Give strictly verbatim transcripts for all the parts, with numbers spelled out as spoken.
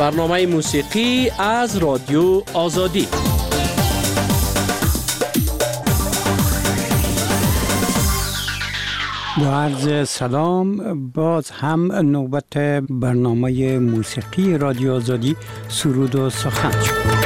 برنامه موسیقی از رادیو آزادی. با عرض سلام، باز هم نوبت برنامه موسیقی رادیو آزادی سرود و سخن شد.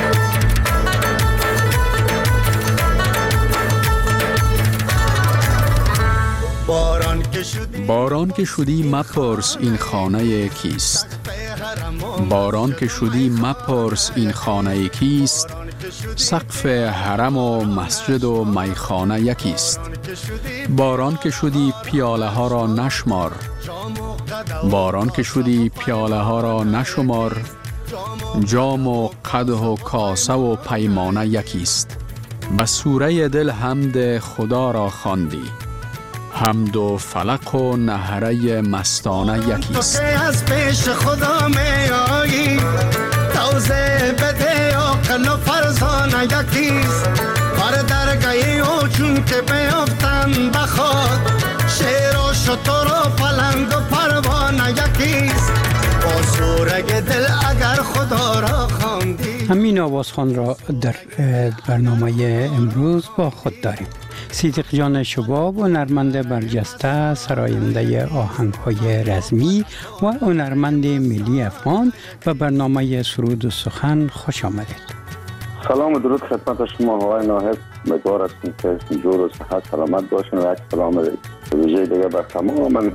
باران که شدی مپرس این خانه کیست، باران که شدی مپرس این خانه کیست، سقف حرم و مسجد و میخانه یکیست. باران که شدی پیاله ها را نشمار، باران که شدی پیاله ها را نشمار، جام و قدح و کاسه و پیمانه یکیست. به سوره دل حمد خدا را خواندی، حمد و فلق و نهره مستانه یکیست. از پیش خدا می آیی، توزه بده عقل و فرزانه یکیست. بر درگاهی او چون که بیفتن بخواد، شیر و شتر و پلنگ و پروانه یکیست. با سورگ دل اگر خدا را خواندی. همین آوازخوان را در برنامه امروز با خود داریم. صدیق جان شباب، هنرمند برجسته سراینده آهنگ‌های رزمی و هنرمند ملی افغان، و برنامه سرود و سخن خوش آمدید. سلام و درود خدمت شما آقای ناهید. امیدوار هستم که جور و صحت سلامت باشین و یک سلام ویژه دیگه بر تمام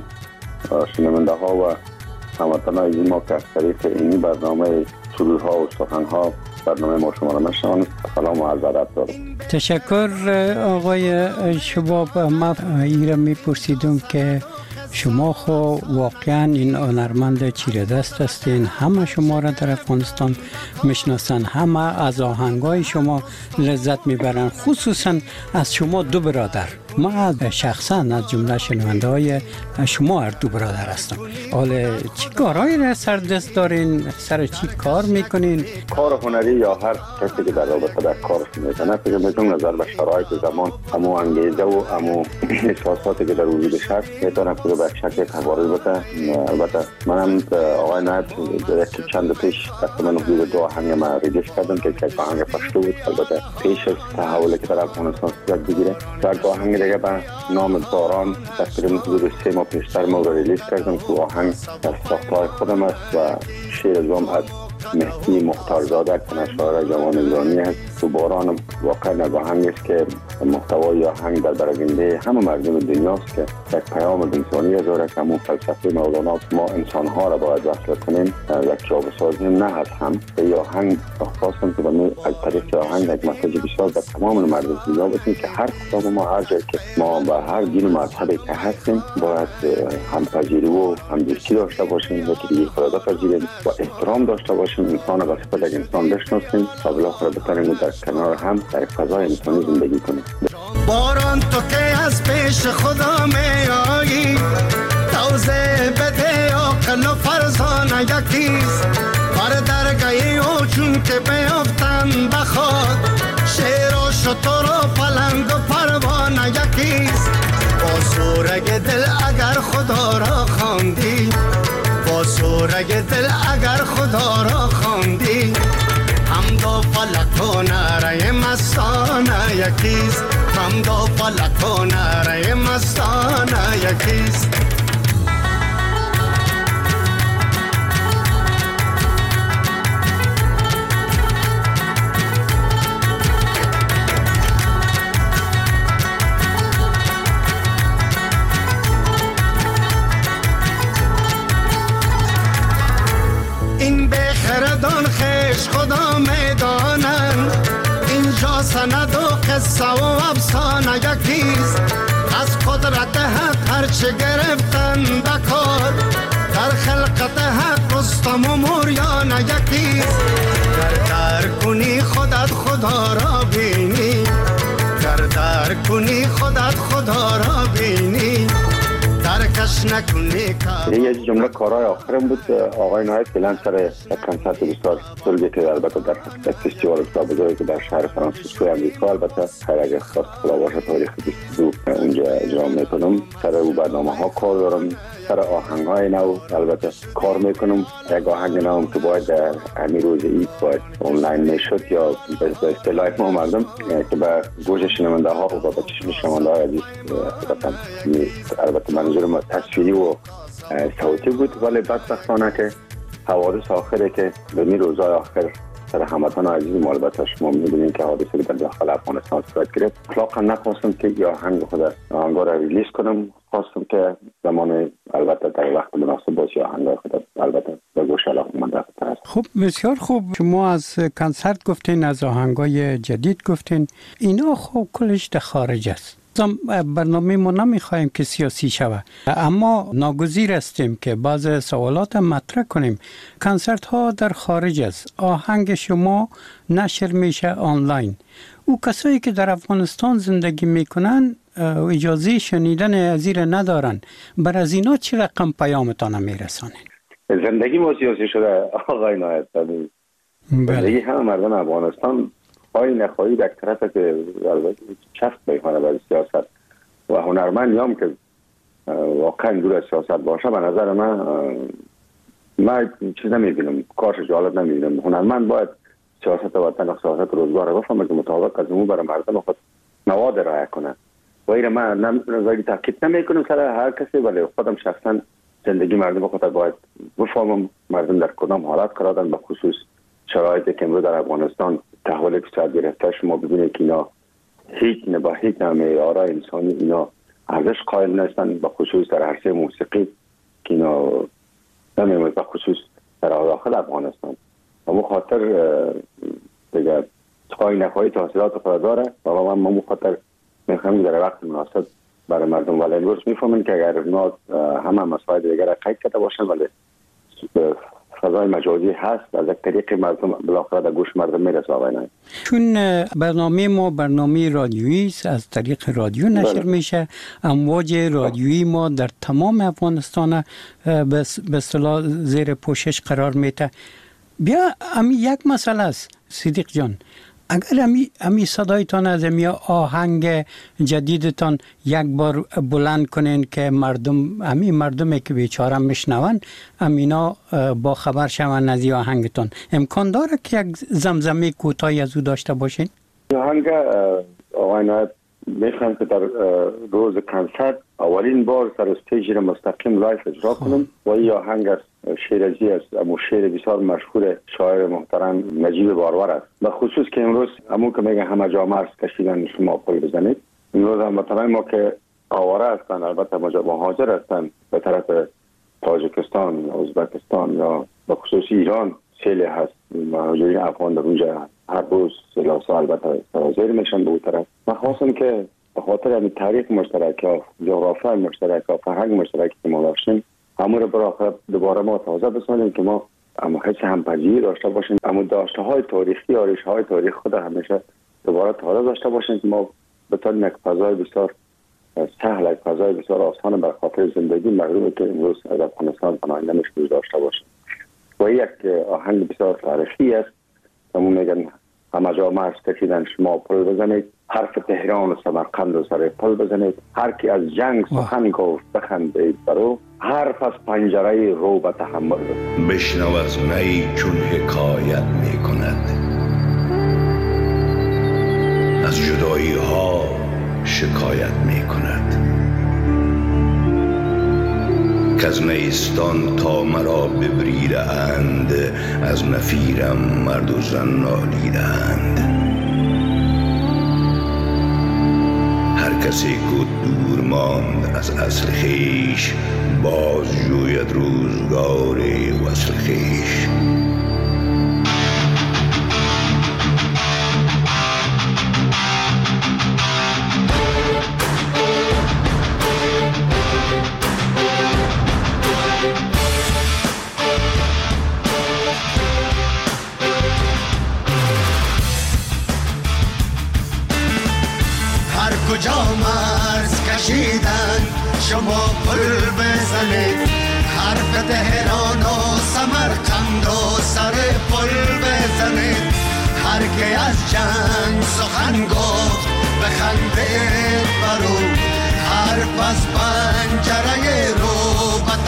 شنونده ها و هموطنان ما که از طریق این برنامه سرودها و سخنها برنامه ما شما را میشنوند. سلام و عرض ادب دارم. تشکر آقای شباب. ما ایره میپرسیدم که شما خو واقعا این هنرمند چیره دست هستین، همه شما را در افغانستان میشناسن، همه از آهنگای شما لذت میبرن، خصوصا از شما دو برادر. ما شخصا از جمله شنونده های شما هر دو برادر هستم. حالا چی کارهایی را سر دست دارین؟ سر چی کار میکنین؟ کار هنری یا هر کسی که در رابطه در کارش میکنه، فکر میکنم نظر به شرایط زمان همو انگیزه و همو احساساتی که در وجودش هست میتونه که به شکل تغییر بده. البته منم آقای نایب یک چند پیش تقریبا حدود دو آهنگ ما ریلیز کردم که یک آهنگ پشتو بود. البته پیش از تحولی که در افغانستان صورت بگیره، یک آهنگ دیگه به نام باران تقریبا حدود سه ماه پیشتر ما رو ریلیز کردم که آهنگ از ساختهای خودم است و شعر ازم از مهدی مختارزاده که نشاعر جوان ایرانی است. تو باران واقعا از آهنگ است که محتوای آهنگ در براینده همه مردم دنیاست که یک پیام انسانی داره که همون فلسفه مولانا ما انسانها را باید وصل کنیم، یک جا بسازیم، نه از هم. به آهنگ احساسم که ما از طریق آهنگ یک مسیج بسیار به تمام مردم دنیا بدیم که هر کدام ما هر جایی که ما به هر دین و مذهبی که هستیم باید همپذیری و همدوستی داشته باشیم و که دیگه خدا پذیریم و احترام داشته باشیم، انسان را صفت یک انسان بشناسیم و بالاخره بتونیم در کنار هم در فضای انسانی زندگی کنیم. باران تو که از پیش خدا می آیی، توزه بده عقل و فرزانه یکیست. بر درگاهی او چون که بیفتن بخواد، شیر و شتر و پلنگ و پروانه یکیست. با سورگ دل اگر خدا را خواندی، با سورگ دل اگر خدا را خواندی، حمد و فلک و نعره مستانه یکیست. حمد و فلک و نعره مستانه یکیست. این بخردان خیش خدا میدانن، اینجا سند و قصه و افسانه یکیست. از قدرت حق هرچه گرفتن بکار، در خلقت حق رستم و موریانه یکیست. گر در کنی خودت خدا را بینی، گر در کنی خودت خدا را بینی، ترکش نکنی کار. یه جمله کارهای آخرم بود آقای نایب فعلا سر یک کنسرت بسیار بزرگی که البته در یک فستیوال بسیار بزرگی که در شهر فرانسیسکو امریکا، البته خیر اگر خواست خدا باشه تاریخ بیست و دو اونجا اجرا میکنم. سر او برنامه ها کار دارم سر آهنگ‌های نو البته کار میکنم. یک آهنگ نو که باید در همین روز عید باید آنلاین میشد یا به اصطلاح ما مردم که به گوش شنونده ها و به چشم شنونده های عزیز البته منظورم تصویری و صوتی بود، ولی بدبختانه که حوادث آخره که به می روزهای آخر سر هموطن عزیز ما البته شما می‌بینید که حادثه در داخل افغانستان صورت گرفت. اطلاقا نخواستم که یا آهنگ خود آهنگ را ریلیز کنم، خواستم که زمان البته در وقت مناسب باشه آهنگ خود البته به گوش علاقه‌مند است. خب بسیار خوب. شما از کنسرت گفتین، از آهنگای جدید گفتین، اینا خب کلش در خارج است. برنامه ما نمیخوایم که سیاسی شود، اما ناگزیر هستیم که بعض سوالات مطرح کنیم. کنسرت ها در خارج است، آهنگ شما نشر میشه آنلاین. او کسایی که در افغانستان زندگی میکنن اجازه شنیدن ازیر ندارن، بر از اینا چه رقم پیامتان میرسانه؟ زندگی ما سیاسی شده آقای نایب. زندگی همه مردم افغانستان خواهی نخواهی در طرف که چفت میکنه برای سیاست و هنرمندی هم که واقعا دور از سیاست باشه به نظر من من چیز نمیبینم، کارش جالب نمیبینم. هنرمند باید سیاست وطن و سیاست روزگار رو بفهمه که مطابق از اون برای مردم خود مواد رعایت کنه. و ایره من نظری تاکید نمیکنم سر هر کسی، ولی خودم شخصا زندگی مردم خود باید بفهمم مردم در کدام حالت قرار دارن، به خصوص شرایطی که امروز در افغانستان تحول اقتصادی گرفته. شما ببینید که اینا هیچ نه با هیچ معیار انسانی اینا ارزش قائل نیستن، به خصوص در عرصه موسیقی که اینا نمی‌مونه، به خصوص در داخل افغانستان. اما خاطر دیگه خواهی نخواهی تحصیلات خود داره و من من خاطر میخوام در وقت مناسب برای مردم، ولی امروز میفهمن که اگر اونا همه مسائل دیگر قید کرده باشن ولی فضای مجازی هست، از یک طریق مردم بالاخره در گوش مردم میرسه. آقای نایب، چون برنامه ما برنامه رادیویی است، از طریق رادیو نشر بله. میشه. امواج رادیویی ما در تمام افغانستان به اصطلاح زیر پوشش قرار میده. بیا امی یک مسئله است صدیق جان، اگر امی امی صدایتان از امی آهنگ جدیدتان یک بار بلند کنین که مردم امی مردمی که بیچاره میشنون امینا با خبر شون از آهنگتان، امکان داره که یک زمزمه کوتاهی از او داشته باشین؟ آهنگ آقای نایب میخوام که در روز کنسرت اولین بار سر استیج را مستقیم لایف اجرا کنم و این آهنگ است شیرازی است، اما شعر بسیار مشهور شاعر محترم نجیب بارور است. به خصوص که امروز همون که میگه همه جا مرز کشیدن شما پل بزنید، امروز هم وطنای ما که آواره هستن، البته مهاجر هستن به طرف تاجیکستان، ازبکستان یا به خصوص ایران سیل هست، مهاجرین افغان در اونجا هر روز سلاسه البته سرازیر میشن به اون طرف. من خواستم که به خاطر همین تاریخ مشترک ها، جغرافیای مشترک ها، فرهنگ مشترکی که ما داشتیم، همون رو برای دوباره ما تازه بسازیم که ما اما حس همپذیری داشته باشیم، اما داشته های تاریخی، آرایش های تاریخ خود همیشه دوباره تازه داشته باشیم که ما بتونیم یک فضای بسیار سهل، یک فضای بسیار آسان بر خاطر زندگی مردمی که امروز از افغانستان پناهنده میشن داشته باشیم. و یک آهنگ بسیار تاریخی است، همون میگن همه جا مرز کشیدن شما پل بزنید، حرف تهران و سمرقند و سر پل بزنید، هر کی از جنگ سخن گفت بخندید برو، حرف از پنجره رو به تحمل بشنو از نی چون حکایت می کند، از جدایی ها شکایت می کند، که از نیستان تا مرا ببریده اند، از نفیرم مرد و زن نالیده اند. هر کسی که دور ماند از اصل خیش، باز جوید روزگار وصل خیش. کجا مرز کشیدن شما پل بزنید، حرف تهران و سمرقند و سر پل بزنید، هر کی از جنگ سخن گفت بخندید برو، حرف از پنجره رو به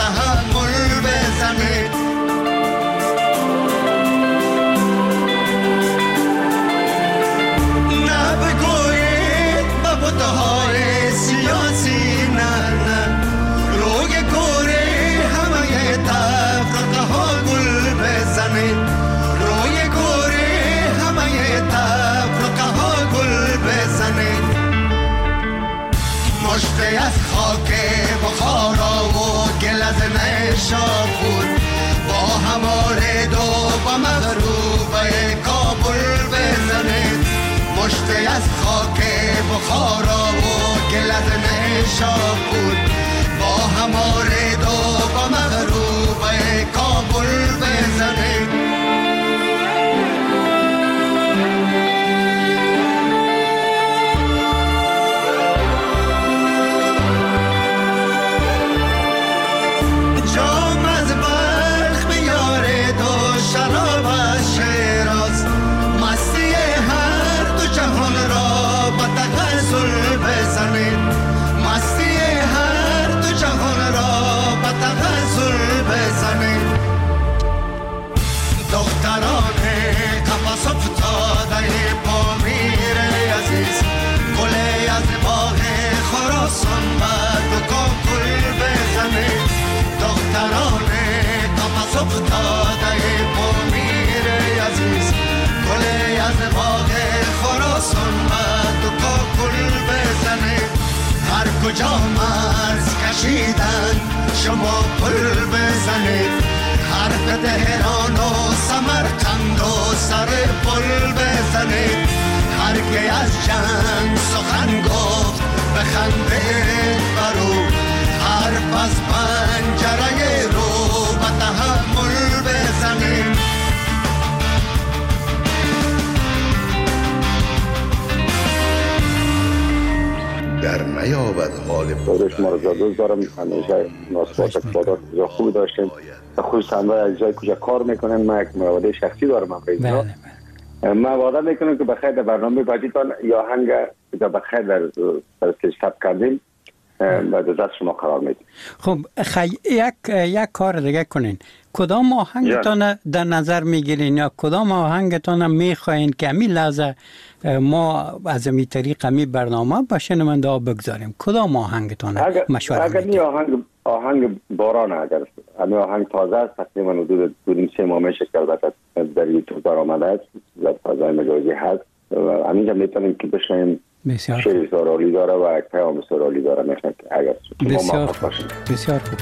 از خاک بخارا و گل از نیشابور با هماره دو با مغروبه کابل بزنید. مشتی از خاک بخارا و گل از نیشابور با هماره دو با مغروبه کابل بزنید. کجا مرز کشیدن شما پل بزنید. حرف تهران و سمرقند و سر پل بزنید. هر که از جنگ سخن گفت بخندید برو. حرف از پنجره رو به تحمل بزنید. در نیابد حال خودش ما رو دوست دارم. همیشه ناسپاس اقتدار بسیار خوبی داشتیم، خصوصا با اجزای کجا کار میکنن. ما یک مواده شخصی دارم هم رئیس. ما وعده میکنم که بخیر در برنامه بعدیتان یا هنگ که بخیر در پرسکش تب کردیم و دست شما قرار میدیم. خب خی... یک یک کار دیگه کنین. کدام آهنگتان در نظر میگیرین یا کدام آهنگتان میخواین که امی لحظه ما از امی طریق امی برنامه به شنونده ها بگذاریم؟ کدام آهنگتان مشوره اگر می آهنگ آهنگ باران، اگر امی آهنگ تازه است، تقریبا حدود دو سه ماه میشه که البته در یوتیوب در آمده است، در فضای مجازی هست و همینجا میتونیم که بشنیم. شعر سرالی داره و یک پیام سرالی داره. میخوایم که اگر بسیار خوب. بسیار خوب.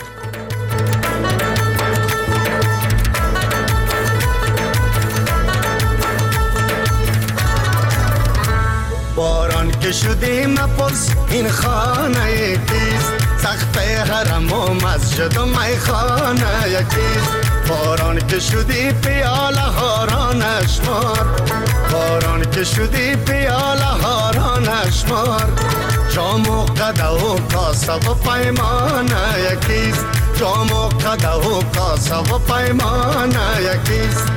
باران که شدی مپرس این خانه یکیست. سقف حرم و مسجد و میخانه یکیست. باران که شدی پیاله هاران اشمار. باران که شدی پیاله هاران اشمار. جام و قده و کاسه و پیمانه یکیست. جام و قده و کاسه و پیمانه یکیست.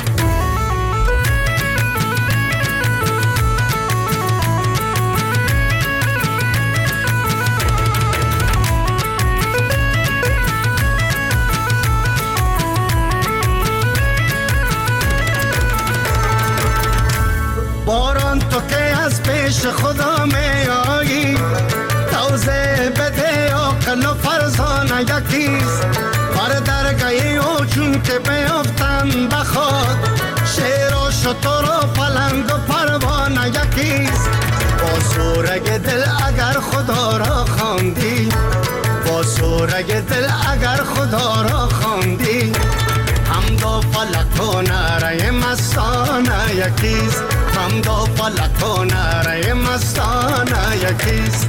باران تو که از پیش خدا می آیی. توزه بده عقل و فرزانه یکیست. بر درگاهی او چون که بیافتن بخواد. شیر و شتر و پلنگ و پروانه یکیست. با سورگ دل اگر خدا را خواندی. با سورگ دل اگر خدا را خواندی. حمد و فلک و نعره مستانه یکیست. حمد و فلک و نعره مستانه یکیست.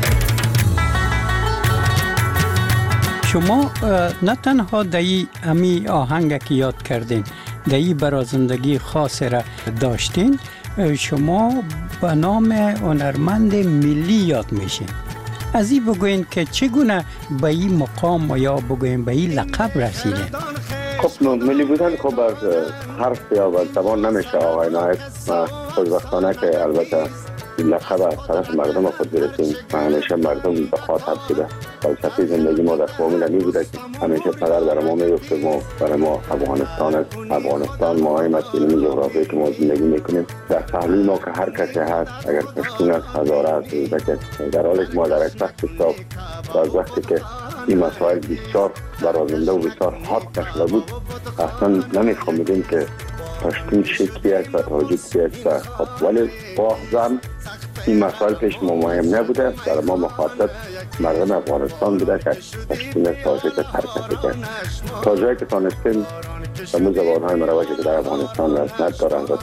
شما نه تنها دایی امی آهنگ که یاد کردین، دایی برای زندگی خاص را داشتین، شما به نام هنرمند ملی یاد میشین. از این بگوین که چگونه به این مقام یا بگوین به این لقب رسیدین؟ خب ملی بودن خب از حرف یا از زبان نمیشه آقای نایب. ما خوشبختانه که البته لقب از طرف مردم خود برسیم و همیشه مردم به خاطر بوده. فلسفه زندگی ما در فامیل نمی بوده که همیشه پدر برای ما میگفت ما برای ما افغانستان است. افغانستان ماهیم است. این جغرافیایی که ما زندگی میکنیم در پهلوی ما که هر کسی هست، اگر پشتون است، هزاره است، در حالی که ما در یک وقت حساب از وقتی که این مسائل بسیار برازنده و بسیار حاد نشده بود اصلا نمیفهمیدیم که پشتون چی است و تاجیک چی است. خب ولی باهزن این مسائل پیش ما مهم نبوده. برای ما مخاطب مردم افغانستان بوده که تشکیل سازی که حرکت کرد. تا جایی که تانستیم همون زبانهای مروجی که در افغانستان رسمیت دارند و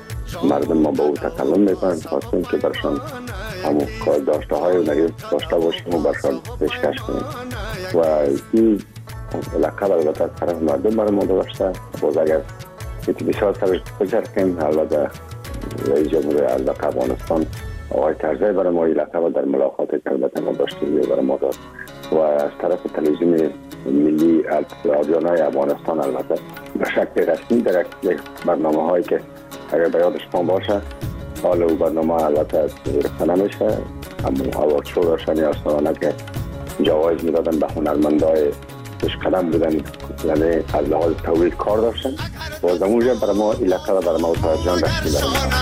مردم ما با او تکلم میکنند، خواستیم که برشان همون کار داشته های اونری داشته باشیم و برشان پیشکش کنیم و این لقب البته از طرف مردم برای ما داشته. باز اگر بیتی بسیار سرش بجرکیم، البته رئیس جمهور ازبق افغانستان آقای کرزی برای ما این لقب در ملاقاتی که البته ما داشتیم برای ما داد و از طرف تلویزیون ملی رادیونای افغانستان البته به شکل رسمی در برنامه هایی که اگر به یاد شما باشه حال او برنامه البته گرفته نمیشه، اما اوارد شو داشتن یا اصنانه که جوایز میدادن به هنرمندای پیشقدم بودن، یعنی از لحاظ تولید کار داشتن و از اونجا برای ما این لقب برای ما طاهر جان رسمی برای ما.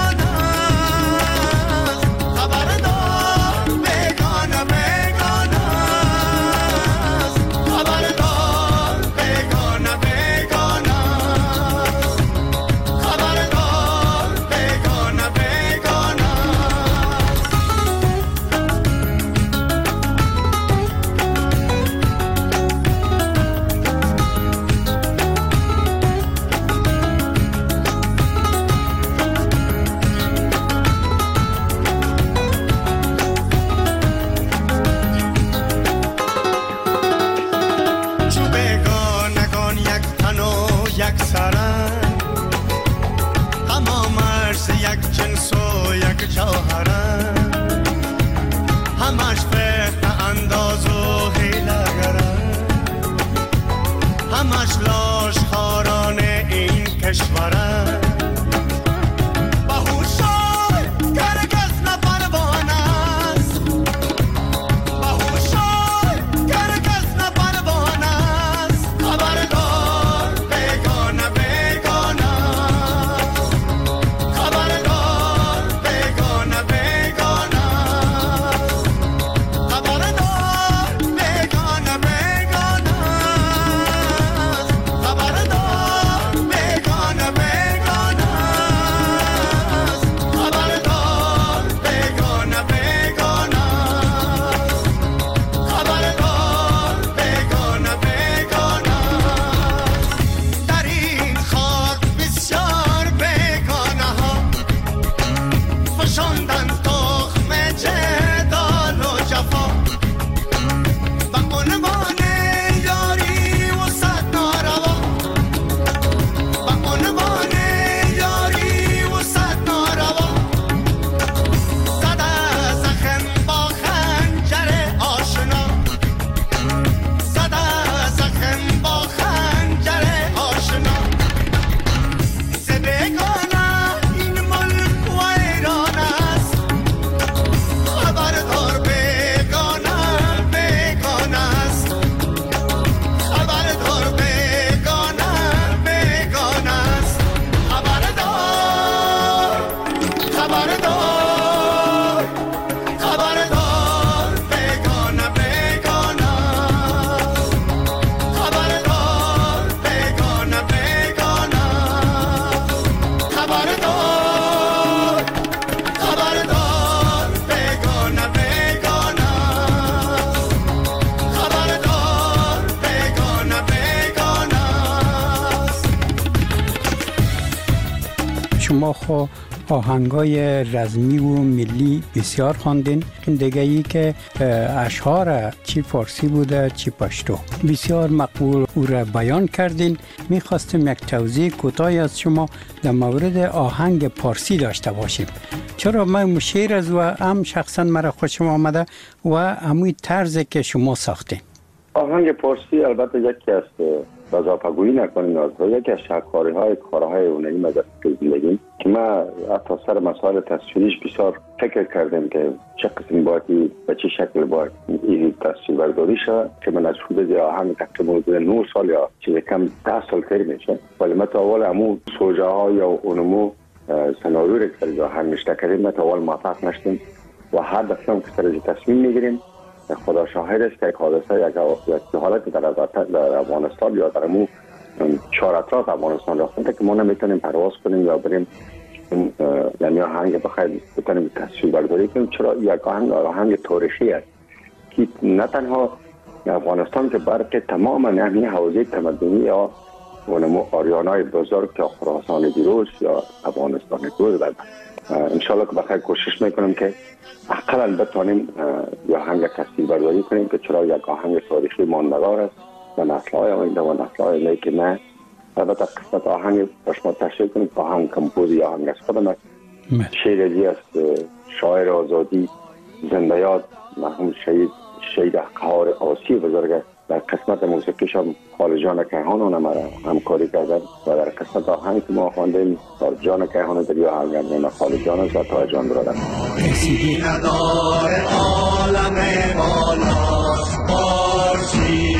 خبردار شما خو آهنگای رزمی و ملی بسیار خواندین. دیگه ای که اشعار چی فارسی بوده چی پشتو بسیار مقبول او را بیان کردین. میخواستیم یک توضیح کوتاهی از شما در مورد آهنگ پارسی داشته باشیم، چرا من شعر از و هم شخصا مرا خوشم آمده و همون طرزی که شما ساختین. آهنگ پارسی البته یکی از وظافه‌گویی نکنیم از یکی از شاهکاری های کارهای هنری مدرسه زندگی که ما حتی سر مسائل تصویریش بسیار فکر کردیم که چه قسم باید و چه شکل باید این تصویر برداری شد که من از حدود آهنگ تقریبا حدود نه سال یا چیز کم ده سال تر میشه، ولی ما تا اول همون سوژه ها یا اونمو سناریو را که آهنگ نشته کردیم ما تا اول موفق نشدیم و هر دفعه که سر تصمیم میگیریم خدا شاهد است که یک حادثه یک حالت در در افغانستان یا در مو چهار اطراف افغانستان رفتن که ما نمیتونیم پرواز کنیم یا بریم یعنی آهنگ بخیر بتونیم تصویر برداری کنیم، چرا یک آهنگ آهنگ تاریخی است که نه تنها افغانستان که بلکه تمام همین حوزه تمدنی یا اونمو آریانای بزرگ که خراسان دیروز یا افغانستان دیروز بعد انشالله که بخیر کوشش میکنم که اقلا بتونیم یا آهنگ تصویر برداری کنیم که چرا یک آهنگ تاریخی ماندگار است و نسل‌های آینده و نسل‌های آینده که نه البته قسمت آهنگ شما تشریح کنیم آهنگ کمپوز یا آهنگ از خودم است. شعر ازی است شاعر آزادی زنده یاد مرحوم شهید شهید قهار آسی بزرگ در قسمت موسیقیش هم خالد جان کیهان اونم همکاری کردن و در قسمت آهنگ که ما خواندیم خالد جان کیهان در یا آهنگ خالد جان است و طاهر جان برادر ندار عالم بالاست پارسی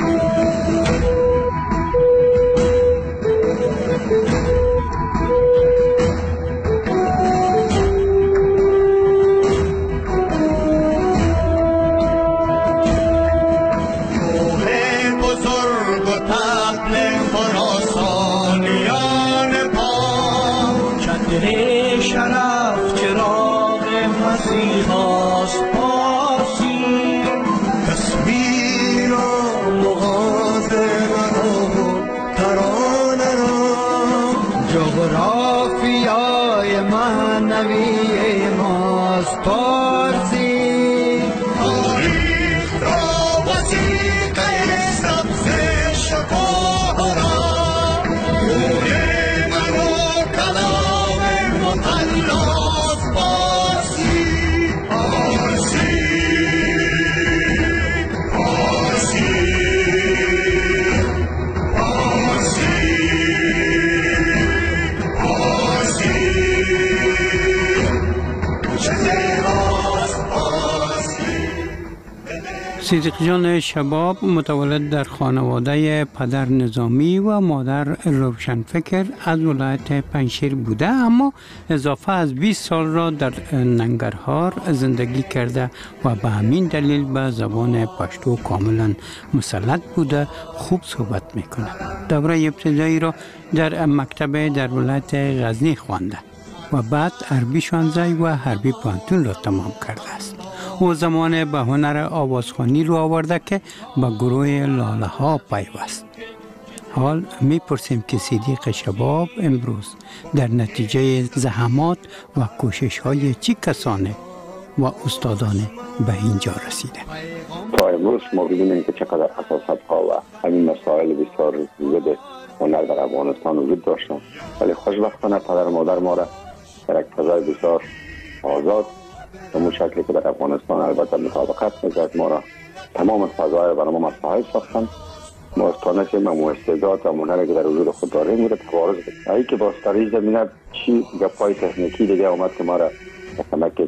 شرف چراغ مسیحاست پارسی تصویر و مغازه و ترانه را جغرافیای معنوی ماست پارسی تاریخ را وثیقه سبز شکوه را صدیق جان شباب متولد در خانواده پدر نظامی و مادر روشنفکر از ولایت پنجشیر بوده، اما اضافه از بیست سال را در ننگرهار زندگی کرده و به همین دلیل به زبان پشتو کاملا مسلط بوده، خوب صحبت میکنه. دوره ابتدایی را در مکتب در ولایت غزنی خوانده و بعد عربی شانزده و حربی پانتون را تمام کرده است. او زمان به هنر آوازخوانی رو آورده که با گروه لاله ها پیوست. حال میپرسیم که صدیق شباب امروز در نتیجه زحمات و کوشش های چی کسانه و استادانه به اینجا رسیده. تا امروز ما ببینیم که چقدر حساسیت ها و همین مسائل بسیار زیاد هنر در افغانستان وجود داشتن، ولی خوشبختانه پدر مادر ما را در یک فضای بسیار آزاد به اون شکلی که در افغانستان البته مطابقت می‌کرد ما را تمام فضای برای ما مساعد ساختن. ما استانشیم و استعداد و هنری که در وجود خود داریم میره تبارز بدیم. ای که با استاری زمینه چی گپای تکنیکی دیگه اومد که ما را مثلا که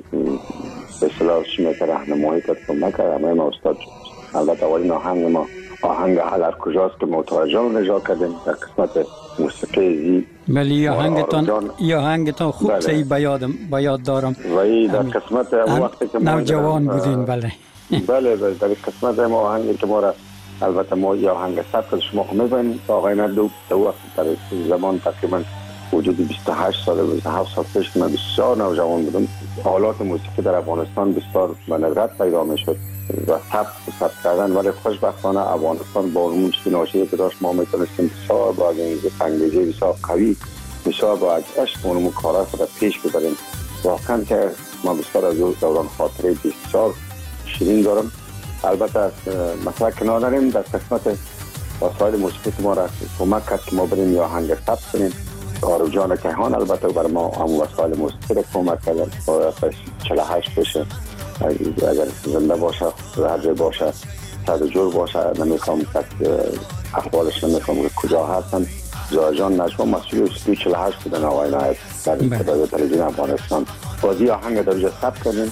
به اصطلاح چی میگه راهنمایی کرد که نکرد، همه ما استاد شد. البته اولین آهنگ ما آهنگ هر کجاست که طاهر جان اجرا کردیم در قسمت موسیقی زی. بله یا آهنگتان یا آهنگتان خوب بله. صحیح بیادم بیاد دارم. ولی در قسمت وقتی که ما نوجوان بودین بله. بله بله در قسمت ما آهنگی که ما را البته ما یا آهنگ ثبت شما خو می‌بینید آقای ندو تو وقت در زمان تقریبا حدود بیست و هشت سال بیست و هفت سال پیش من بسیار نوجوان بودم. آلات موسیقی در افغانستان بسیار به ندرت پیدا می‌شد و ثبت ثبت کردن، ولی خوشبختانه افغانستان با اون چیزی ناشیده که داشت ما میتونستیم بسیار با این انگیزه بسیار قوی بسیار با عشق اونمون کارا خود پیش ببریم. واقعا که ما بسیار از دوران خاطره بسیار شیرین دارم. البته از مثلا کنار داریم در قسمت وسایل موسیقی ما را کمک کرد که ما بریم یا آهنگ ثبت کنیم. آرو جان کیهان البته برای ما هم وسایل موسیقی را کمک کردن. چهل و هشت بشه اگر زنده باشه هر جای باشه صد جور باشه. نمیخوام که احوالش نمیخوام کجا هستن. زهرا جان نجوا مسئول استودیو چهل و هشت بودن آقای نایب در صدای تلویزیون افغانستان. بازی آهنگ در اونجا ثبت کردیم.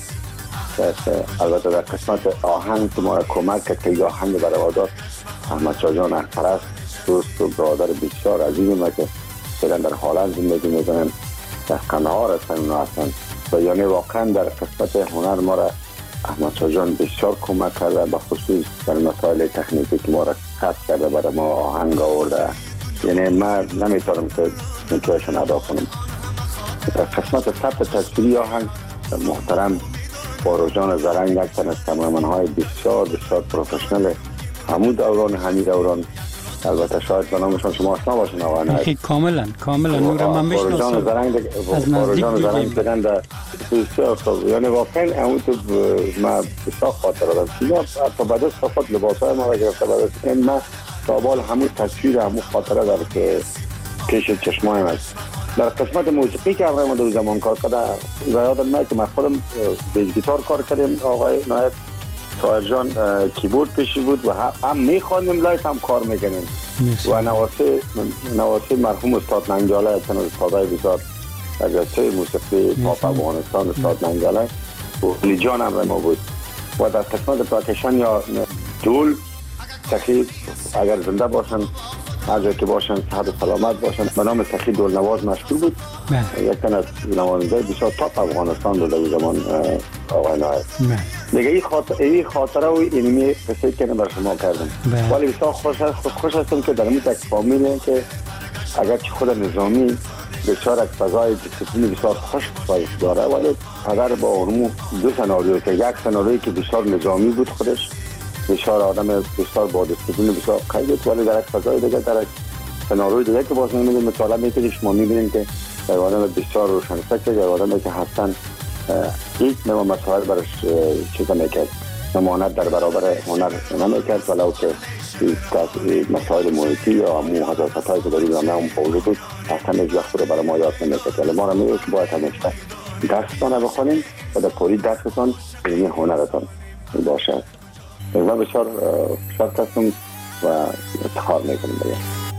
البته در قسمت آهنگ که ما را کمک کرد که این آهنگ برای وادار احمد شاه جان اخترست دوست و برادر بسیار عزیزم که فعلا در هلند زندگی میکنن در قندهار هستن اونا هستن و یعنی واقعا در قسمت هنر ما را احمد شاه جان بسیار کمک کرده به خصوص در مسائل تکنیکی که ما را خط کرده برای ما آهنگ آورده. یعنی من نمیتونم که میتونشون ادا کنم. در قسمت ثبت تصویری آهنگ محترم باروجان زرنگ یک تن از کامرمن‌های بسیار بسیار پروفشنل همون دوران همین دوران. البته شاید به نامشون شما آشنا باشین آقا نه کاملا کاملا نور من میشناسم. باروجان زرنگ باروجان زرنگ بدن در بسیار خوب. یعنی واقعا اون تو ما بسیار خاطر دارم. اینا حتی بعد از فقط لباسای ما را گرفته بعد از من سوال همون تصویر همون خاطره داره که پیش چشمایم است. در قسمت موسیقی که آقای ما در زمان کار کرده یادم میاد که من خودم بیس گیتار کار کردیم. آقای نایب طاهر جان کیبورد پیشی بود و هم میخواندیم لایت هم کار میکنیم و نواسه نواسه مرحوم استاد ننگاله تن استادای بسیار اجازه موسیقی پاپ افغانستان استاد ننگاله و علی جان هم ما بود. و در قسمت پرکشن یا دول سخی اگر زنده باشن هر جای که باشن صحت و سلامت باشن به نام سخی دولنواز مشهور بود. یک تن از نوازنده بسیار تاپ افغانستان بود در زمان آقای نایب. دیگه این خاطره این خاطره و اینمی قصه که بر شما کردم. ولی بسیار خوش خوش هستم که در این یک فامیل که اگر چه خود نظامی بسیار از فضای دیسیپلین بسیار خوش داره ولی اگر با اونمو دو سناریو که یک سناریویی که بسیار نظامی بود خودش بسیار آدم بسیار با دیسیپلین بسیار قوی بود ولی در یک فضای دیگه در یک سناریوی دیگه که باز نمیدونیم مطالعه میکنید شما میبینید که در آدم بسیار روشنفکر در آدمی که هستن هیچ نوع مسائل برش چیزا میکرد نمانت در برابر هنر نمیکرد ولو که مسائل محیطی یا همون حضاست هایی که دارید همه هم پوزه بود اصلا از وقت رو برای ما یاد نمیکرد ولی ما را میگه که باید همیشه دستتان رو بخونیم و در پوری دستتان علمی هنرتان باشه. من بسیار شرط هستم و افتخار میکنم بگم.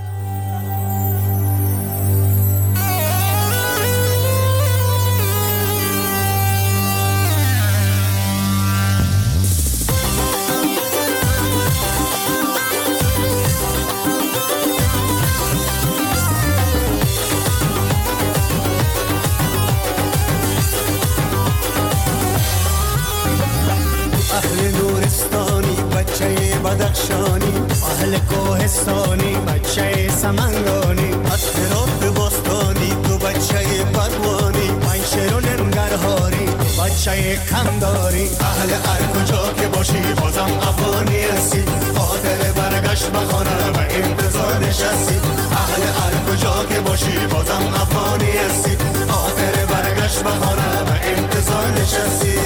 بدخشانی اهل کوهستانی بچه سمنگانی از هرات باستانی تو بچه پروانی من شیرون ننگرهاری بچه کمداری اهل هر کجا که باشی بازم افغانی هستی خاطر برگشت بخانه و انتظار نشستی اهل هر کجا که باشی بازم افغانی هستی خاطر برگشت بخانه و انتظار نشستی.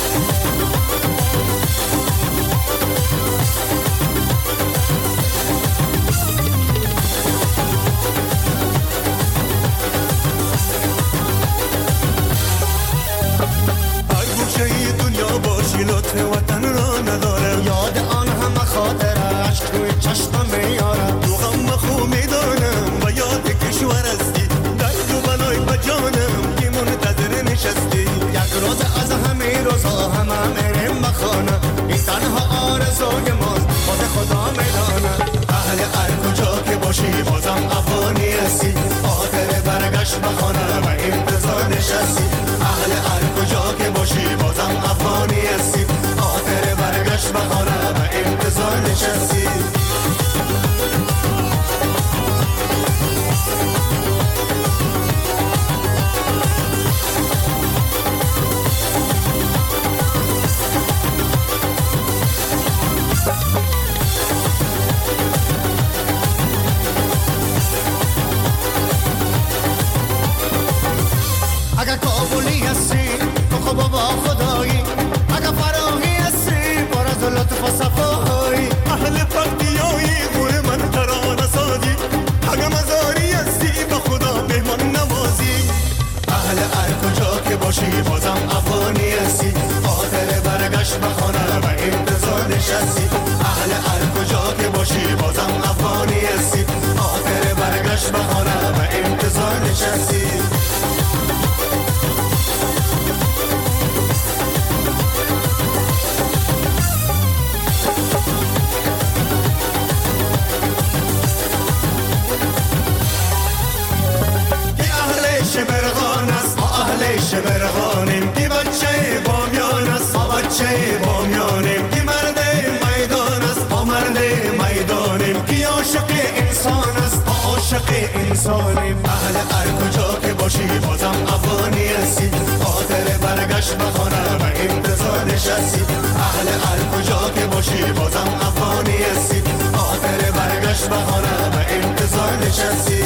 لطف وطن را نداره یاد آن همه خاطره عشق روی چشمم میاره تو غم خو میدانم و یاد کشور هستی درد و بلای بجانم که منتظر نشستی یک روز از همه روزها همه میرم بخانه این تنها آرزوی ماست خود خدا میدانه اهل هر کجا که باشی بازم افغانی هستی خاطر برگشت بخانه و انتظار نشستی اهل هر کجا که باشی بازم افغانی هستی خاطر برگشت بخانه و انتظار نشستی. بخونه و انتظار نشستی اهل هر کجا که باشی بازم افغانی هستی خاطر برگشت بخونه و انتظار نشستی شبرغان است ما اهل شبرغانیم دی بچه بامیان است ما بچه بامیانیم دی مرد میدان است ما مرد میدانیم کی عاشق انسان است ما عاشق انسانیم اهل هر کجا که باشی بازم افغانی هستی خاطر برگشت بخونه و انتظار نشستی اهل هر کجا که باشی بازم افغانی هستی خاطر برگشت بخونه و انتظار نشستی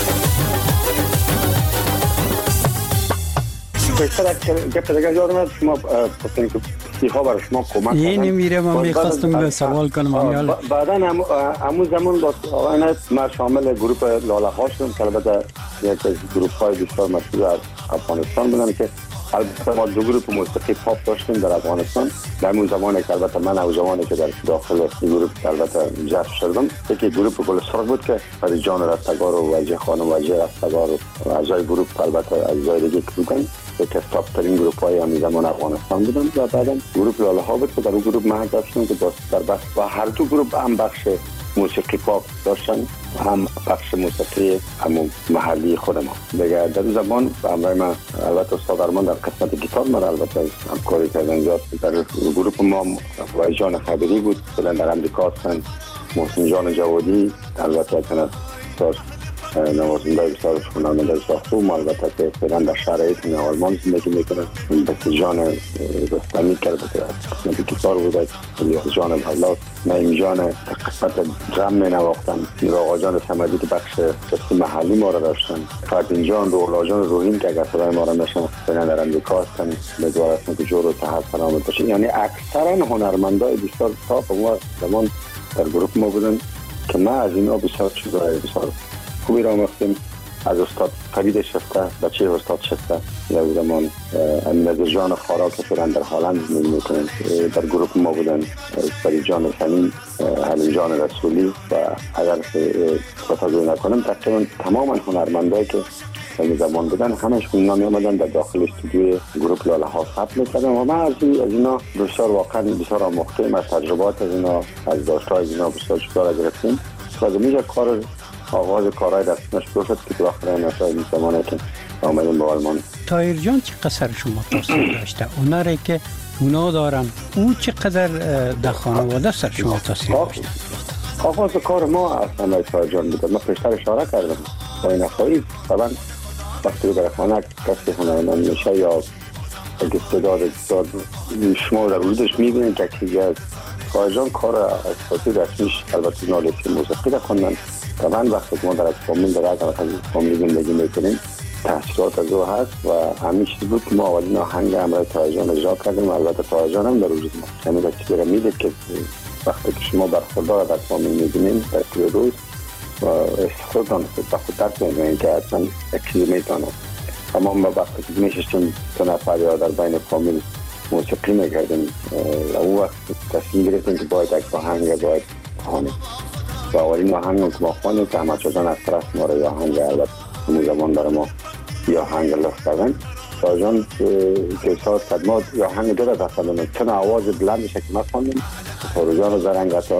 بیشتر که دیگه یادم شما پسند که سیخا برای شما کمک این میره من میخواستم سوال کنم بعدا همون زمان با آقایان من شامل گروپ لاله ها شدم که البته یک از گروپ های بسیار مشهور از افغانستان بودم که البته ما دو گروپ موسیقی پاپ داشتیم در افغانستان در اون زمانی که البته من او زمانی که در داخل این گروپ البته جذب شدم یکی گروپ گل سرخ بود که فرید جان رستگار و وجه خانم وجه رستگار و اعضای گروپ البته اعضای دیگه که بودن یک از تاپ ترین گروپ های همین زمان افغانستان بودن و بعدا گروپ لاله ها بود که در اون گروپ من داشتم که در بخش و هر دو گروپ هم بخش موسیقی پاپ داشتن هم بخش موسیقی همون محلی خود ما دیگه در اون زمان همراه من البته استاد ارمان در قسمت گیتار من البته همکاری کردن زیاد در گروپ ما وای جان خبری بود فعلا در امریکا هستن محسن جان جوادی البته کنه استاد نوازنده بسیار شنونده ساختو البته که فعلا در شرایط آلمان زندگی میکنه بس جان رستمی کرده که قسمت گیتار بوده جان بلاس نایم جان قسمت درم می نواختن آقا جان سمدی که بخش قسم محلی ما را داشتن فردین جان رولا جان روحین که اگر صدای ما را نشن فعلا در امریکا هستن بدوار هستن که جور و تحت سلامت باشن یعنی اکثرا هنرمندای بسیار تاپ ما زمان در گروپ ما بودن که ما از اینا بسیار چیزای بسیار خوبی را آموختیم از استاد فرید شفته بچه استاد شفته در زمان امین جان خارا که فعلا در هلند زندگی میکنن در گروپ ما بودن فرید جان سنی حلیم جان رسولی و اگر خطاگویی نکنم تقریبا تمام هنرمندایی که در زمان بودن همشون اینا می آمدن در داخل استودیوی گروپ لاله ها ثبت میکردن و ما از اینا بسیار واقعا بسیار آموختیم از تجربات از اینا از داشتهای از اینا بسیار چیزا گرفتیم و میشه کار آغاز کارهای دستش شد که تو آخر این زمانه که آمدیم به آلمان. طاهر جان چقدر شما تاثیر داشته؟ اونایی که اونا دارن او چقدر در خانواده سر شما تاثیر داشته؟ آغاز کار ما اصلا طاهر جان بوده. ما پیشتر اشاره کردم با این افایی طبعا وقتی در خانه کسی هنرمند میشه یا استعداد استعداد شما در وجودش میبینید که چیزی طاهر جان کار اساسی رسمیش البته نالیسی موسیقی را خوندن. طبعا وقتی ما در فامیل در از فامیل زندگی میکنیم تحصیلات از او هست و همین چیز بود که ما اولین آهنگ همراه طاهر جان اجرا کردیم و البته طاهر جان هم در وجود ما یعنی در چیزی را میدید که وقتی که شما برخوردار در فامیل میبینیم در طول روز و خود دانست و خود درک میبینیم که اصلا یک چیزی میتونه اما ما وقتی که میشستیم تو نفر یا در بین فامیل موسیقی میکردیم و اون وقت تصمیم گرفتیم که باید یک آهنگ باید خوانیم و اولین آهنگ که ما خوانیم که همه چیزان از طرف ما را یا آهنگ البته همون زمان برای ما یا آهنگ لخت کردن طاهر جان که احساس کرد ما یا آهنگ دو را دستم چون آواز بلندشه که ما خوانیم طاهر جان رو زرنگ حتی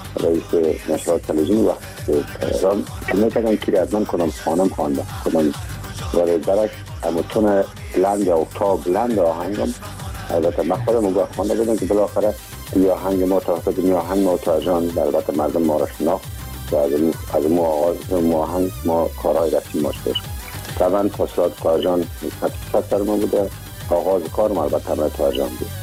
رئیس نشرات تلویزیون وقت تهران که میکردن که ریاضمند کنم خانم خوانده کنم ولی درک همون تون بلند یا اکتاب بلند آهنگم البته من خودم اون وقت خوانده بودم که بالاخره یا آهنگ ما تا حتی دنیا آهنگ ما طاهر جان البته مردم ما را شناخت و از مو آغاز مو آهنگ ما کارهای رسمی ما شد طبعا تاثیرات طاهر جان صد در ما بوده آغاز کار ما البته همراه طاهر جان بود.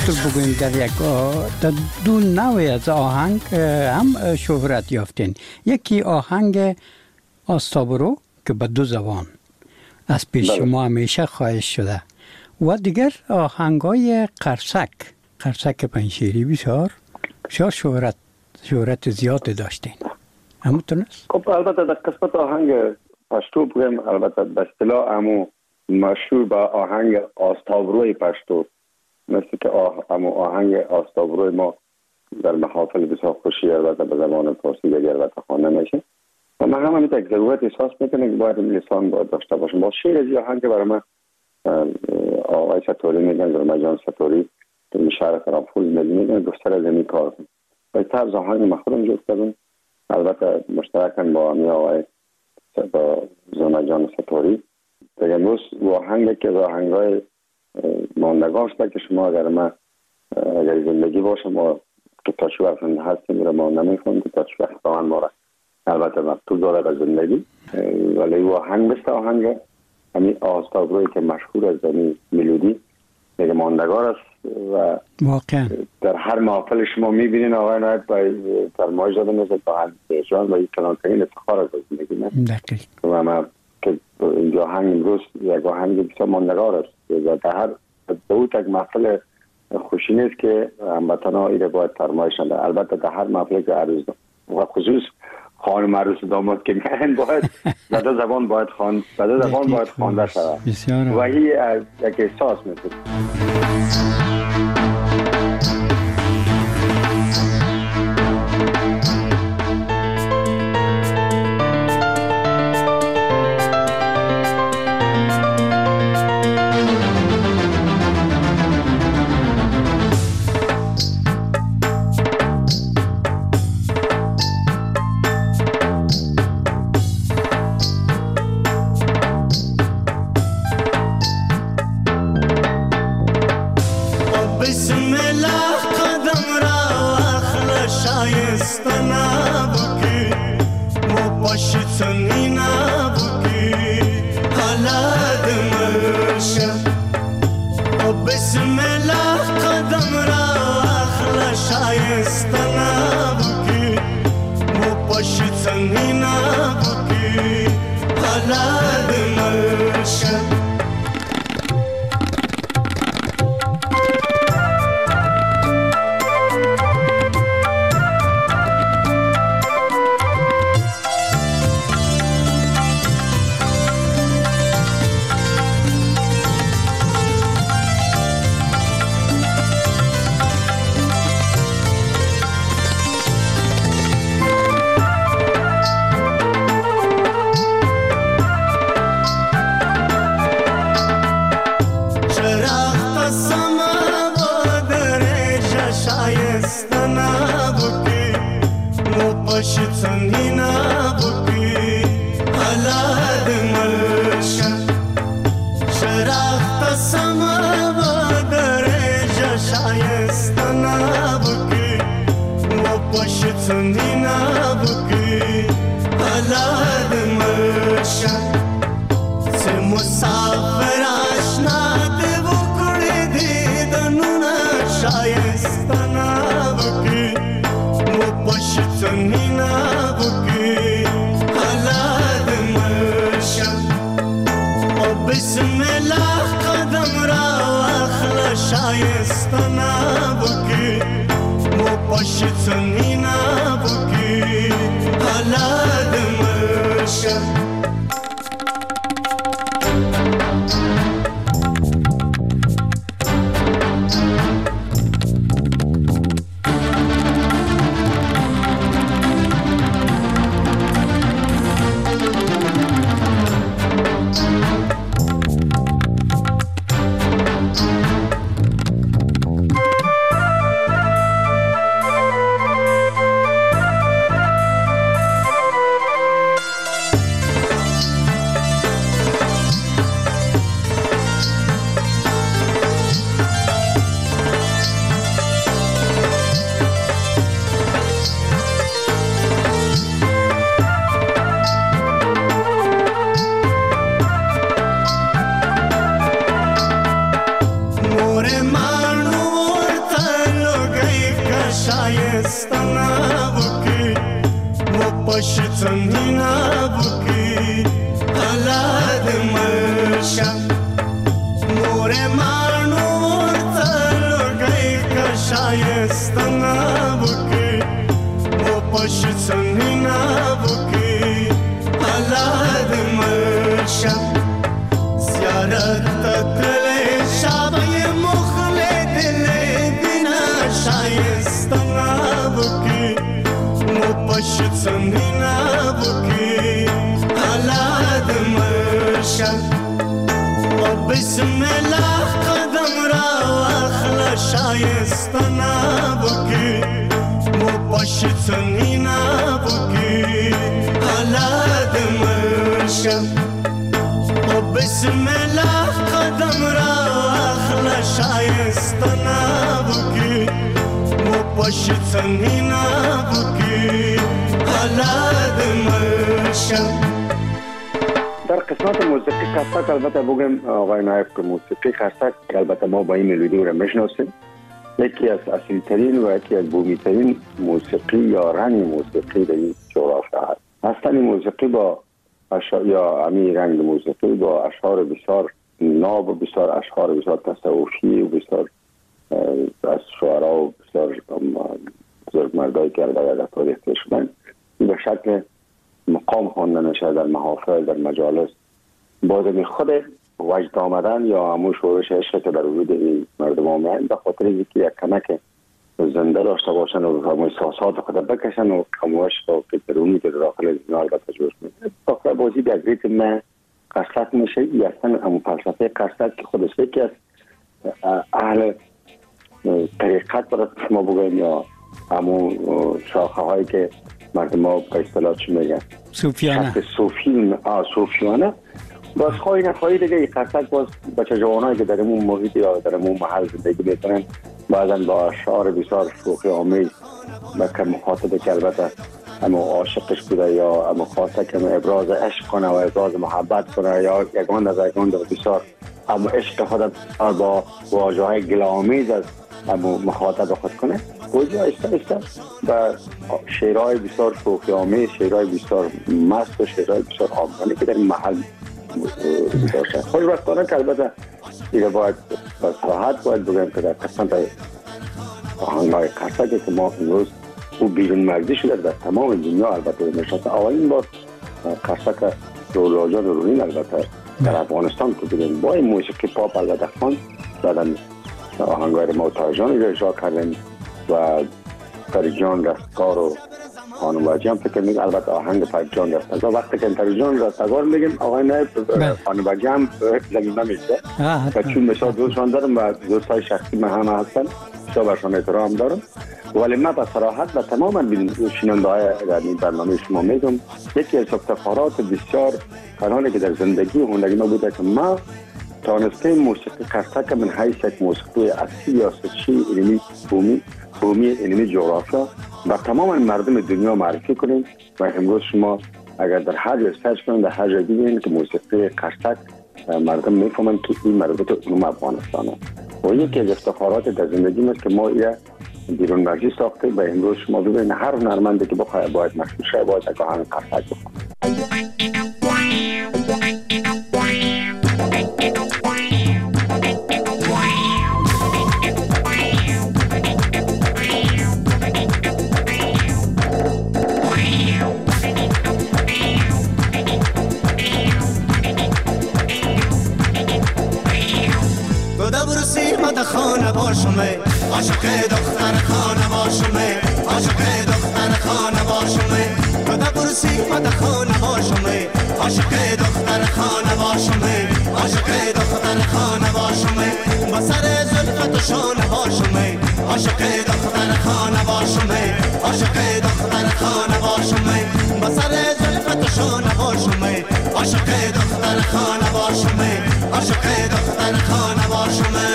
همینطور بگوییم در یک در دو نوع از آهنگ هم شهرت یافتین. یکی آهنگ آستابرو که به دو زبان از پیش شما همیشه خواهش شده و دیگر آهنگای قرصک قرصک پنشیری بسیار بسیار شهرت شهرت زیاد داشتین. همونطور است؟ خب البته در قسمت آهنگ پشتو بگم، البته به اصطلاح امو مشهور با آهنگ آستابروی پشتو، مثل که آه امو آهنگ آستابروی ما در محافل بسیار خوشی البته به زبان فارسی دیگر البته خوانده میشه و من هم همین یک ضرورت احساس میکنم که باید لسان باید داشته باشم. با شعر از این آهنگ برای من آقای ستوری میگن، زلمه جان ستوری در شهر فرانکفورت میگن گفتر از این کار کنم و طرز آهنگ من خودم جفت کردم، البته مشترکاً با امی آقای با زلمه جان ستوری. دیگه امروز و آهنگی که آهنگای ماندگان شده که شما اگر من اگر زندگی باشم و که تا چه وقت هستیم رو ما نمیخونم که تا چه وقت آن ما را البته مکتوب دارد از زندگی، ولی و آهنگ بسته آهنگ همین آستابروی که مشهور از این ملودی دیگه ماندگار است و واقعا در هر محفل شما میبینین آقای نایب با فرمایش داده مثل آهنگ جان و یک کلانترین افتخار از زندگی نه دقیق و ما که اینجا آهنگ امروز یک آهنگ بسیار ماندگار است و در هر دو تک محفل خوشی نیست که هموطنا ایره باید فرمایش کنند. البته در هر محفل که عروس و خصوص خانم عروس داماد که میگن باید به دو زبان باید خوان به دو زبان باید خوانده شود و این یک احساس میشه. پشتنی نبکی حالت مرشم مور مانور تلگی کشایست نبکی و پشتنی نبکی حالت مرشم زیارت دل شبای مخل دل دینا شایست نبکی پشتنی نبکی حالت مرشم و بسم الله قدم را اخلا شایست نبکی و پشتنی نبکی حالت مرشم و بسم الله قدم را اخلا شایست نبکی و پشتنی نبکی حالت مرشم. در قسمت موسیقی خستک البته بگم آقای نایب که موسیقی خستک البته ما با این ملودی رو میشناسیم، یکی از اصلی ترین و یکی از بومی ترین موسیقی یا رنگ موسیقی در این جغرافیا هست. اصلا این موسیقی با اشعار یا امی رنگ موسیقی با اشعار بسیار ناب و بسیار اشعار بسیار تصوفی و بسیار از شعرا و بسیار بزرگ مردایی که در تاریخ شدن به شکل مقام خواندن شده در محافل در مجالس باز خود وجد آمدن یا همون شورش عشق که در وجود این مردم آمدن به خاطر اینکه یک کمک زنده داشته باشن و همون احساسات خود بکشن و کموش و درونی که داخل زنده البته جوش میده داخل بازی در ریتم قصد میشه ای اصلا همون فلسفه قصد که خودش یکی از اهل طریقت برای ما بگویم یا همون شاخه هایی که مردم ها به اصطلاح چی میگن صوفیانه صوفی صوفیانه باز خواهی نخواهی دیگه این قصد باز بچه جوانایی که در امون محیط یا در امون محل زندگی میکنن بعضا با اشعار بسیار شوخی آمیز که مخاطب که البته اما عاشقش بوده یا اما خواسته که ابراز عشق کنه و ابراز محبت کنه یا یکان از یکان در بسیار اما عشق خود با واژه های گلامیز از اما مخاطب خود کنه گویی ایسته ایسته و شعرهای بسیار شوخی آمیز شعرهای بسیار مست و شعرهای بسیار آمدانی که در این محل داشته خوشبختانه که البته دیگه باید با صراحت باید بگم که در قسمت آهنگهای قصدی که ما امروز او بیرون مرزی شده در تمام دنیا البته میشناسه اولین بار قصد رولاجان رونین البته در افغانستان که بودیم با این موسیقی پاپ البته خان بعدن آهنگهای موتاجان رو اجرا کردیم و پریجان رستگار و خانم باجی هم فکر میگه البته آهنگ پریجان رستگار وقتی که پریجان رستگار میگیم آقای نایب خانم باجی هم زمین نمیشه و چون مثلا دوستان دارم و دوستای شخصی من همه هستن شما برشان احترام دارم ولی من به صراحت و تماما شنونده های در این برنامه شما میگم یکی از افتخارات بسیار فرانه که در زندگی هنری ما بوده که ما تانسته موسیقی قصدک من حیث یک موسیقی اصلی یا سچی علمی بومی بومی علمی جغرافیا و تماما مردم دنیا معرفی کنیم و امروز شما اگر در هر جای سرچ کنید در هر جای دیدین که موسیقی قصدک مردم میفهمن که این مربوط علوم افغانستانه و یکی از افتخارات در زندگی ما که ما یه بیرون مرزی ساخته و امروز شما ببینید هر هنرمندی که بخواد باید مشهور شه باید یک آهنگ قصدک بخونه. خانه باشمه عاشق دختر خانه باشمه عاشق دختر خانه باشمه تو نپرسی من خانه باشمه عاشق دختر خانه باشمه عاشق دختر خانه باشمه با سر زلفت و شانه باشمه عاشق دختر خانه باشمه عاشق دختر خانه باشمه با سر زلفت و شانه باشمه عاشق دختر خانه باشمه عاشق دختر خانه باشمه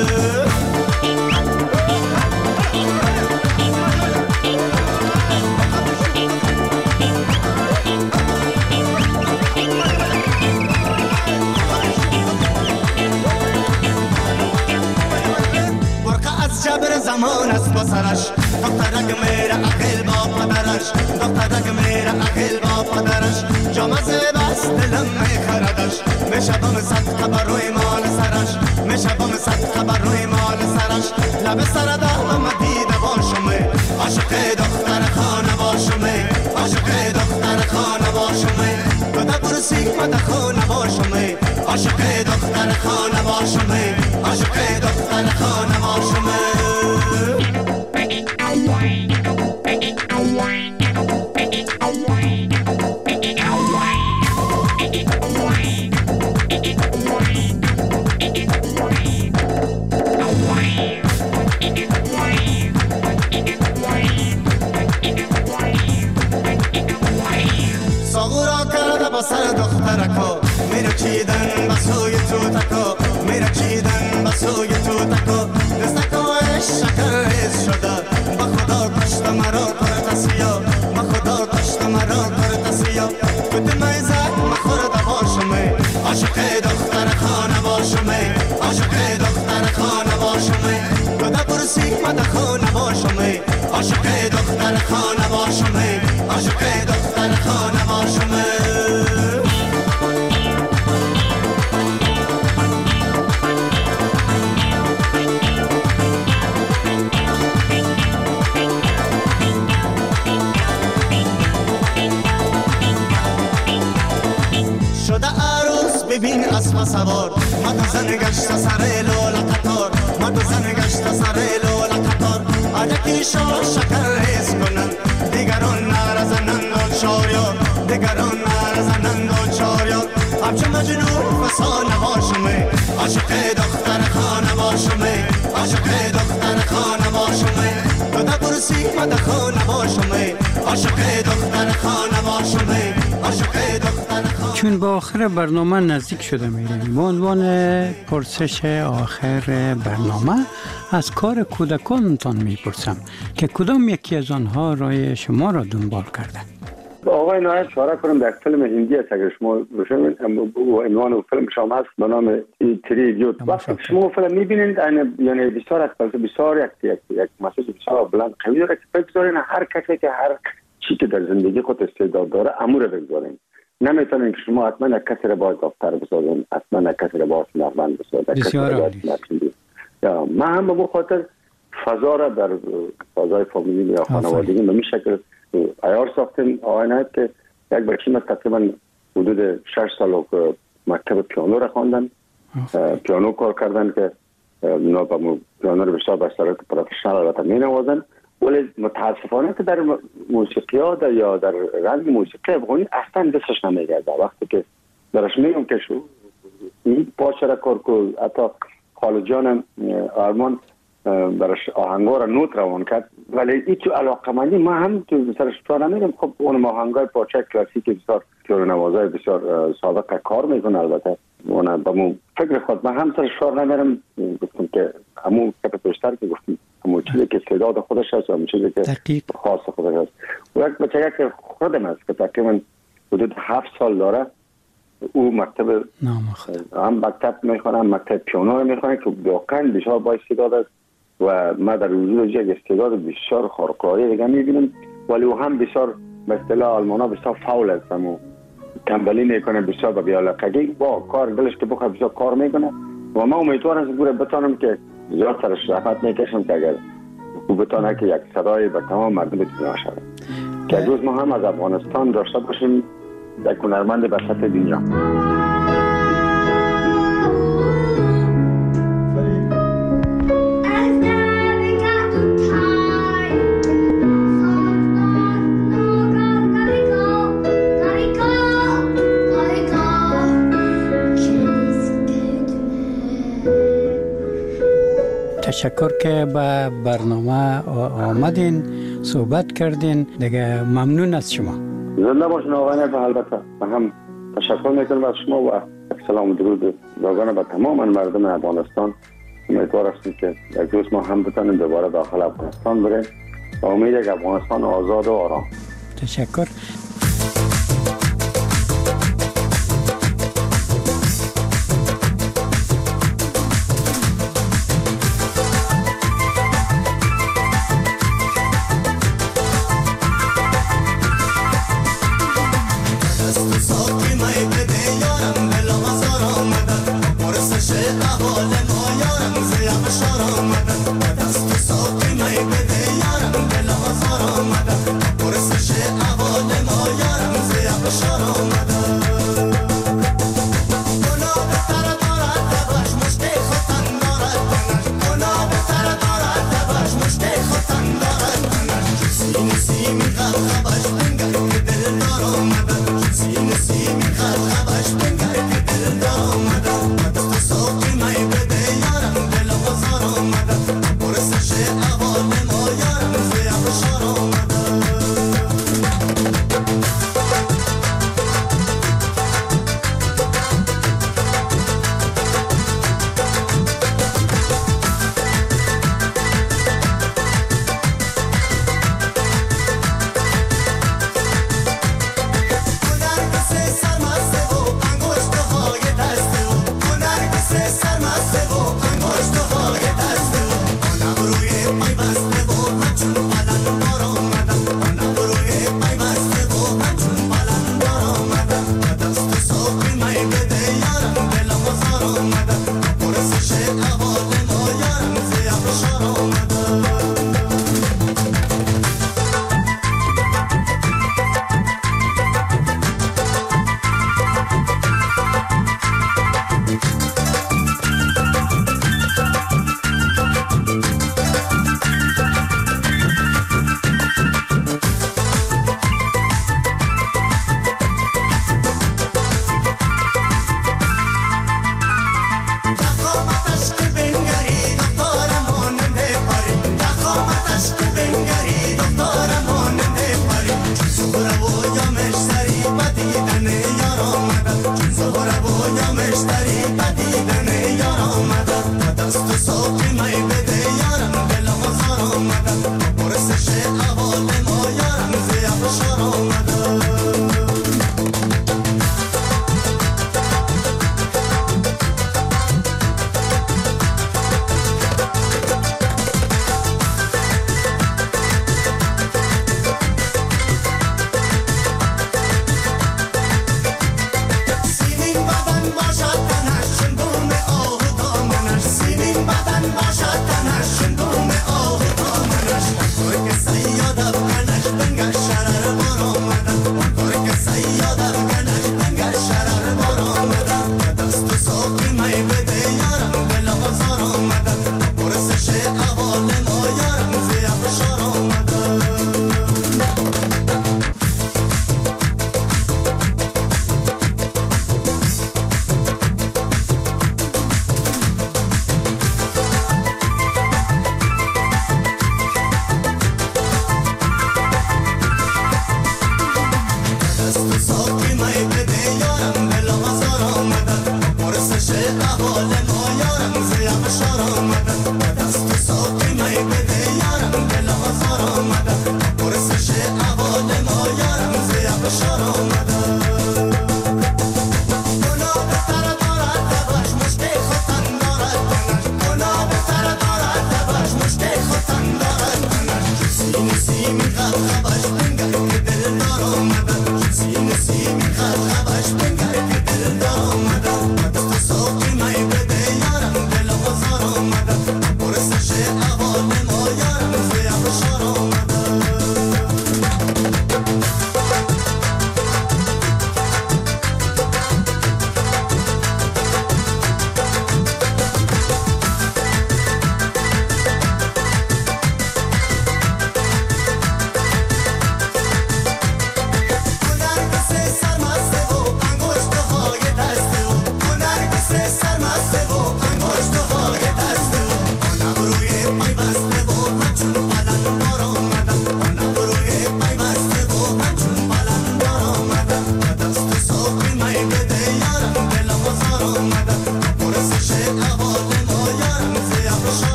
جبر زمان است با سرش دخترک میره عقل با پدرش دخترک میره پدرش جامزه بس دلم میخردش میشبم صد خبر روی مال سرش میشبم صد خبر روی مال سرش لب سر دارم دیده باشم عاشق دختر خانه باشم عاشق دختر خانه باشم تو در برسی مد خانه باشم عاشق دختر خانه باشم عاشق دختر خانه باشم سر دخترکا میره چیدن بسوی تو تکا میره چیدن بسوی تو تکا دستکاش شکر ریز شده با خدا کشت مرا کرد سیا با خدا کشت مرا کرد سیا کت میزد مخورد باشم عاشق دختر خانه باشم عاشق دختر خانه باشم کده برسی مد خانه باشم عاشق دختر خانه باشم عاشق دختر خانه باشم ببین اسب سوار ما تو زن گشت سر لولا قطار ما تو زن گشت سر لولا قطار عجکی شو شکر ریز کنن دیگران نرزنن و چاریار دیگران نرزنن و چاریار همچه مجنون فسانه باشم عاشق دختر خانه باشم عاشق دختر خانه باشم تو در برسی مد خانه باشم عاشق دختر خانه باشم عاشق دختر خانه. چون به آخر برنامه نزدیک شده میریم، به عنوان پرسش آخر برنامه از کار کودکانتان میپرسم که کدام یکی از آنها رای شما را دنبال کرده؟ آقای نایب اشاره کنم در فیلم هندی است اگر شما ببینید عنوان فیلم شما هست به نام تری ایدیوت. وقتی شما فیلم میبینید یعنی بسیار از بسیار یک یک یک مسئله بسیار بلند قوی داره که بگذارین هر کسی که هر چی که در زندگی خود استعداد داره امور بگذارین. نمیتونین که شما حتما یک کسی را باید دکتر بسازین، حتما یک کسی را باید هنرمند بسازین. بسیار عالی. یا من هم به خاطر فضا را در فضای فامیلی یا خانوادگی به این شکل عیار ساختیم. آقای نایب که یک بچه من تقریبا حدود شش سال که مکتب پیانو را خواندن، پیانو کار کردن که اونا با پیانو رو بسیار به صورت پروفشنال البته می نوازن، ولی متاسفانه که در موسیقی ها در یا در رنگ موسیقی افغانی اصلا دستش نمیگرده. وقتی که درش میگم که شو این پاچه را کار که حتی خالد جانم آرمان برش آهنگا را نوت روان کرد، ولی این تو علاقه مندی ما هم تو سرش تو نمیگم. خب اون آهنگای پاچه کلاسیک بسیار پیانو نوازای بسیار سابقه کار میکنه، البته اون با مو فکر خود من هم سرش تو نمیرم. گفتم که همون که بیشتر که گفتم همون چیزی که استعداد خودش هست، همون چیزی که خاص خودش هست. و یک بچه که خودم هست که تقریبا حدود هفت سال داره، او مکتب هم مکتب میخوانه هم مکتب پیانو میخوانه که واقعا بسیار با استعداد است و ما در وجود یک استعداد بسیار خارق‌العاده دیگه میبینیم، ولی او هم بسیار به اصطلاح آلمانا بسیار فاول است، همون تنبلی میکنه، بسیار با بی‌علاقگی با کار دلش که بخواد بسیار کار میکنه و ما امیدوارم که بتونم که زیاد سرش رحمت میکشم که اگر او بتونه که یک صدای به تمام مردم دنیا شود که روز ما هم از افغانستان داشته باشیم یک هنرمند به سطح دنیا. تشکر که به برنامه آمدین، صحبت کردین. دیگه ممنون از شما. زنده باشین آقای نایب. البته من هم تشکر میکنم از شما و سلام و درود داغانه به تمام مردم افغانستان. امیدوار هستیم که یک روز ما هم بتونیم دوباره داخل افغانستان بریم و امید یک افغانستان آزاد و آرام. تشکر. سیمی خبر انگار که دل دار آمده سینه سیمی خبر